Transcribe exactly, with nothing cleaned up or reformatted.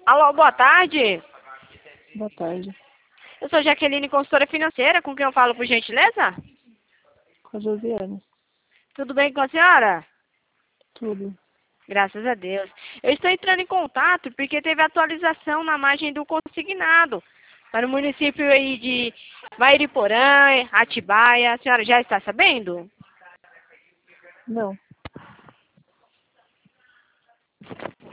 Alô, boa tarde. Boa tarde. Eu sou Jaqueline, consultora financeira. Com quem eu falo, por gentileza? Com a Josiane. Tudo bem com a senhora? Tudo. Graças a Deus. Eu estou entrando em contato porque teve atualização na margem do consignado para o município aí de Vairiporã, Atibaia. A senhora já está sabendo? Não.